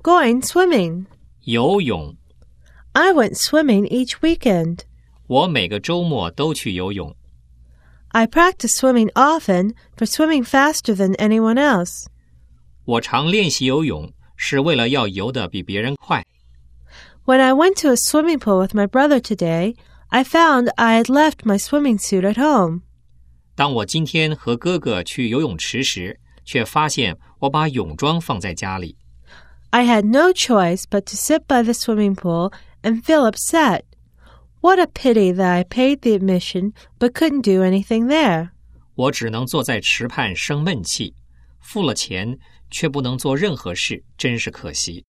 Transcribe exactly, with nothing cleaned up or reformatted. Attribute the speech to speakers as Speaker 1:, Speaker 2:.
Speaker 1: going swimming.
Speaker 2: 游泳
Speaker 1: I went swimming each weekend.
Speaker 2: 我每个周末都去游泳。
Speaker 1: I practice swimming often for swimming faster than anyone else.
Speaker 2: 我常练习游泳，是为了要游得比别人快。
Speaker 1: When I went to a swimming pool with my brother today, I found I had left my swimming suit at home.
Speaker 2: 当我今天和哥哥去游泳池时，却发现我把泳装放在家里。
Speaker 1: I had no choice but to sit by the swimming pool and feel upset. What a pity that I paid the admission but couldn't do anything there.
Speaker 2: 我只能坐在池畔生闷气，付了钱却不能做任何事，真是可惜。